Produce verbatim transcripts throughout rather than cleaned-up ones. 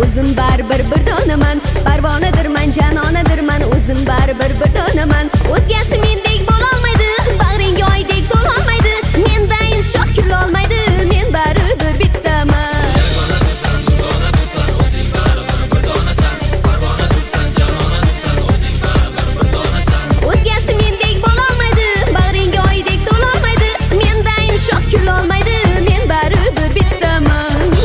o'zim baribir bir donaman. Parvonadirman, janonadirman, o'zim baribir bir donaman. O'zgasi mendek bo'lolmaydi, bag'ringga oydek to'lolmaydi. Mendan shoh kulolmaydi, men baribir bittaman. O'zgasi mendek bo'lolmaydi, bag'ringga oydek to'lolmaydi. Mendan shoh kulolmaydi, men baribir bittaman.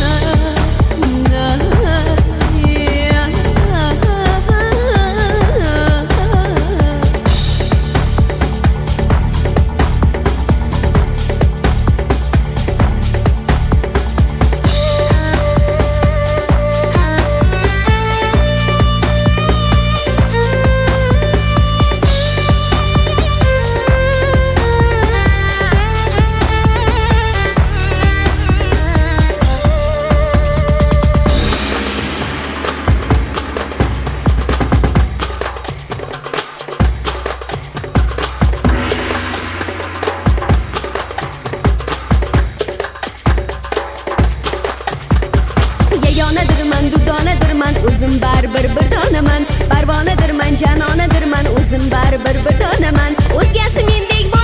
Yagonadirman, durdonadirman, o'zim baribir bir donaman. Parvonadirman, janonadirman, o'zim baribir bir donaman. O'zgasi mendek